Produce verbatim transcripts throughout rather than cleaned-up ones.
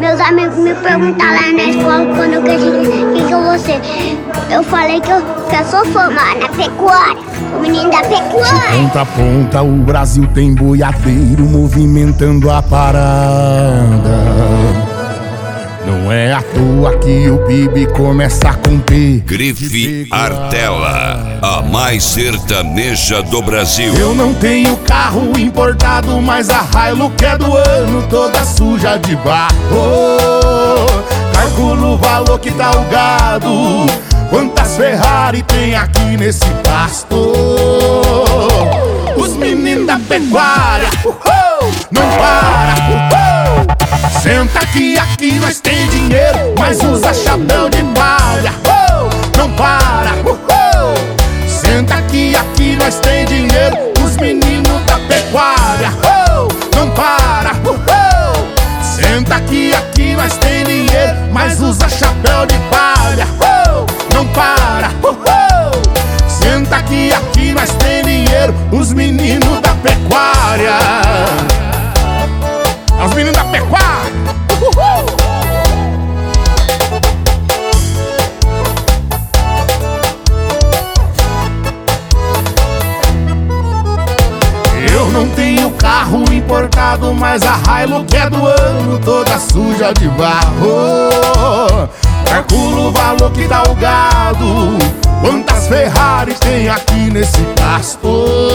Meus amigos me perguntaram lá na escola quando eu quis quem que eu vou ser. Eu falei que eu, que eu sou formada na pecuária, o menino da pecuária. De ponta a ponta o Brasil tem boiadeiro movimentando a parada. Não é à toa que o B I B começa a conter. Grife Artella, a mais sertaneja do Brasil. Eu não tenho carro importado, mas a Hilux é do ano, toda suja de barro. Calculo o valor que tá o gado, quantas Ferrari tem aqui nesse pasto. Os meninos da pecuária, uhul, não para, uhul. Senta aqui, aqui nós tem dinheiro, mas usa chapéu de palha, uhul, não para, uhul. Senta aqui, aqui nós tem dinheiro, os meninos da pecuária, uhul, não para, uhul. Senta aqui, aqui nós tem dinheiro, mas usa chapéu de palha, uhul, não para, uhul. Senta aqui, aqui nós tem dinheiro, os meninos da pecuária. Os meninos da pecuária, uhul. Eu não tenho carro importado, mas a Hilux é do ano, toda suja de barro. Calculo o valor que dá o gado, quantas Ferrari tem aqui nesse pasto.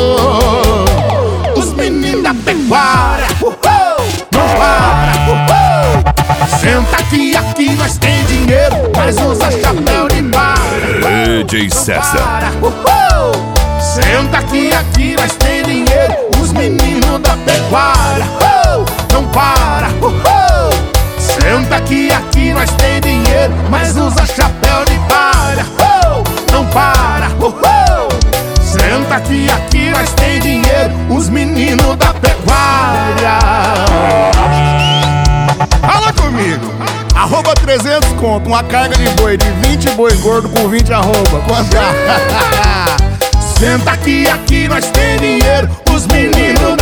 Os meninos da pecuária, uhul, não para, uhul. Senta aqui, aqui nós tem dinheiro, mas usa chapéu de palha. D J César. Uhul. Senta aqui, aqui nós tem dinheiro, os meninos da pecuária, uhul, não para, uhul. Senta aqui, aqui nós tem dinheiro, mas usa chapéu de palha, uhul, não para, uhul. Senta aqui, aqui nós tem dinheiro, os meninos da pecuária. Fala comigo. Arroba trezentos conto, uma carga de boi de vinte boi gordo com vinte arroba. Quanto? Senta aqui, aqui nós tem dinheiro, os meninos